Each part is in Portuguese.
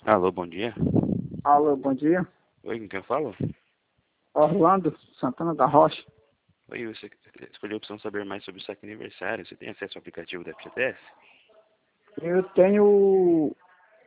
Alô, bom dia. Alô, bom dia. Oi, com quem eu falo? Orlando, Santana da Rocha. Oi, você escolheu a opção saber mais sobre o saque aniversário. Você tem acesso ao aplicativo da FGTS? Eu tenho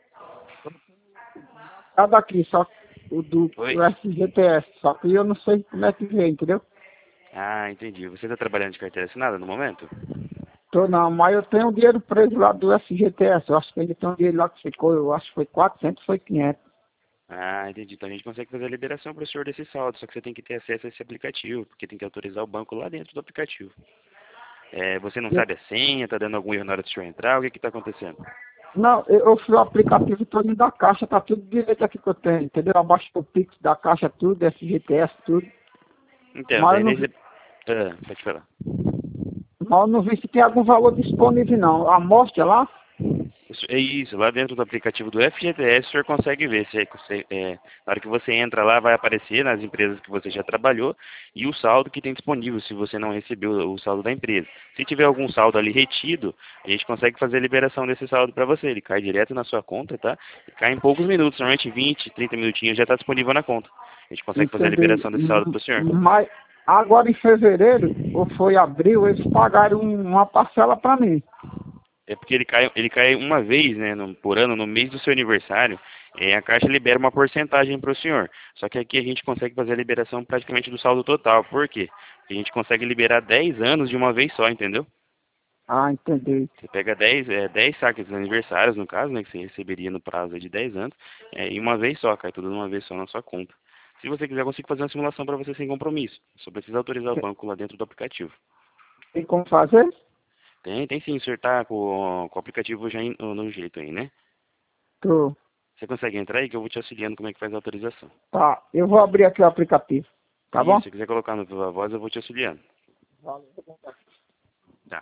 cada aqui, só o do Oi? o FGTS, só que eu não sei como é que vem, entendeu? Ah, entendi. Você está trabalhando de carteira assinada no momento? Tô não, mas eu tenho um dinheiro preso lá do FGTS. Eu acho que ainda tem um dinheiro lá que ficou, eu acho que foi 400, foi 500. Ah, entendi. Então a gente consegue fazer a liberação para o senhor desse saldo, só que você tem que ter acesso a esse aplicativo, porque tem que autorizar o banco lá dentro do aplicativo. Você não Eu- sabe a senha, tá dando algum erro na hora do senhor entrar, o que que tá acontecendo? Não, eu fui o aplicativo todo da Caixa, tá tudo direito aqui que eu tenho, entendeu? Abaixo do Pix da Caixa, tudo, FGTS, tudo. Então, Mas eu daí não nesse... vi, pode falar. mas eu não vi se tem algum valor disponível, não. A amostra lá? É isso, lá dentro do aplicativo do FGTS o senhor consegue ver. Na hora que você entra lá, vai aparecer nas empresas que você já trabalhou e o saldo que tem disponível, se você não recebeu o saldo da empresa. Se tiver algum saldo ali retido, a gente consegue fazer a liberação desse saldo para você. Ele cai direto na sua conta, tá? E cai em poucos minutos, normalmente 20, 30 minutinhos já está disponível na conta. A gente consegue fazer a Entendeu? liberação desse saldo para o senhor. Mas agora em fevereiro, ou foi abril, eles pagaram uma parcela para mim. É porque ele cai uma vez, né, por ano, no mês do seu aniversário, a Caixa libera uma porcentagem para o senhor. Só que aqui a gente consegue fazer a liberação praticamente do saldo total. Por quê? Porque a gente consegue liberar 10 anos de uma vez só, entendeu? Ah, entendi. Você pega 10 saques aniversários, no caso, né, que você receberia no prazo de 10 anos, e uma vez só, cai tudo de uma vez só na sua conta. Se você quiser, eu consigo fazer uma simulação para você sem compromisso. Só precisa autorizar o banco lá dentro do aplicativo. Tem como fazer? Tem sim, o senhor tá com o aplicativo já no jeito aí, né? Tô. Você consegue entrar aí que eu vou te auxiliando como é que faz a autorização. Tá, eu vou abrir aqui o aplicativo. Tá E bom? se quiser colocar no Viva Voz, eu vou te auxiliando. Valeu. Tá.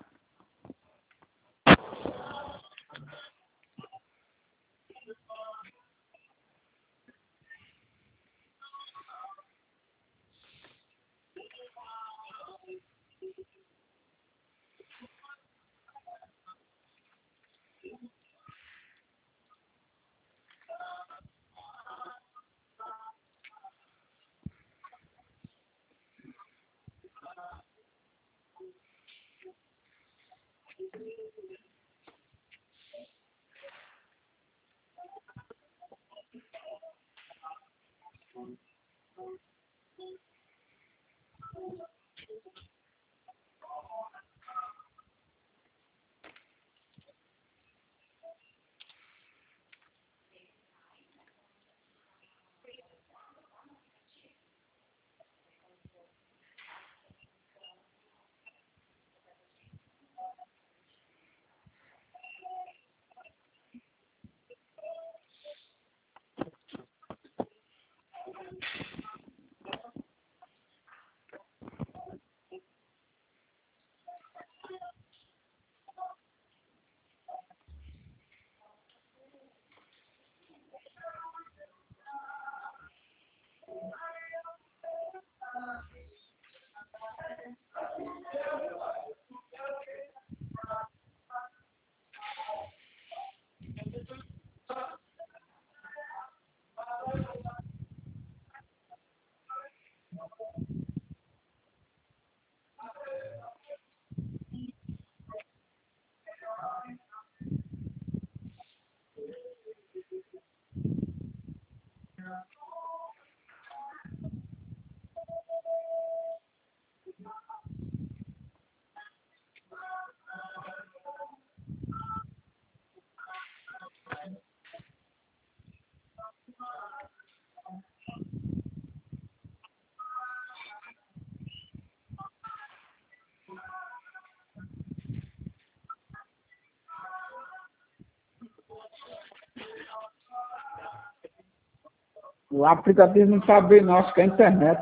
O aplicativo não tá abrindo, não, acho que é a internet.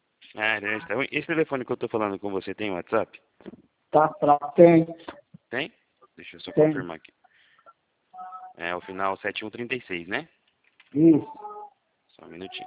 Então, esse telefone que eu tô falando com você tem WhatsApp? Tá, tem, Tem? Deixa eu só tem. confirmar aqui. É o final 7136, né? Isso. Só um minutinho.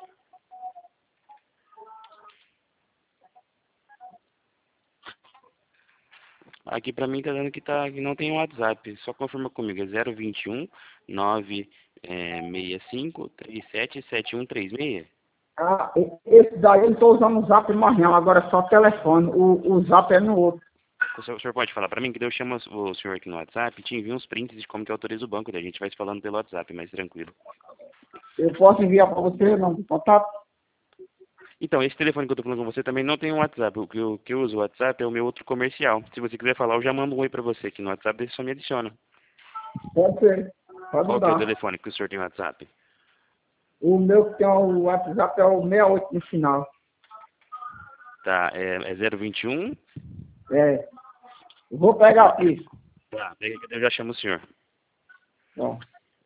Aqui pra mim tá dando que não tem WhatsApp. Só confirma comigo. É 021 9 65377136. Ah, esse daí eu não estou usando o Zap mais não, agora é só telefone. O Zap é no outro. O senhor pode falar para mim que daí eu chamo o senhor aqui no WhatsApp e te envio uns prints de como que autoriza o banco. Daí a gente vai se falando pelo WhatsApp, mais tranquilo. Eu posso enviar para você, não, de contato? Então, esse telefone que eu tô falando com você também não tem um WhatsApp. O que eu uso o WhatsApp é o meu outro comercial. Se você quiser falar, eu já mando um oi pra você aqui no WhatsApp, daí você só me adiciona. Pode ser, pode Qual que é o mandar. telefone que o senhor tem no WhatsApp? O meu que tem o WhatsApp é o 68 no final. Tá, é 021. É. Eu vou pegar aqui. Tá, pega que eu já chamo o senhor. Ó.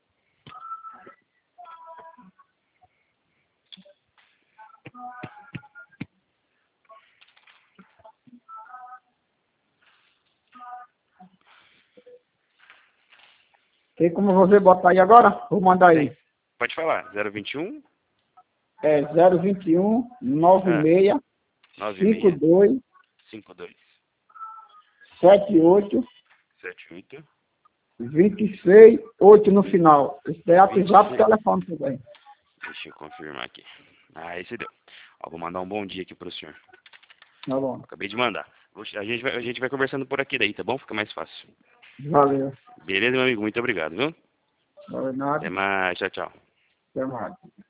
Tem como você botar aí agora? Vou mandar aí. Pode falar, 021 É 021 96 96 52 52 78 78 26 8 no final. Esse daí é WhatsApp e telefone também. Deixa eu confirmar aqui. Ah, esse deu. Ó, vou mandar um bom dia aqui pro senhor. Tá bom. Acabei de mandar. A gente vai conversando por aqui daí, tá bom? Fica mais fácil. Valeu. Beleza, meu amigo? Muito obrigado, viu? Não é nada. Até mais. Tchau, tchau. Até mais.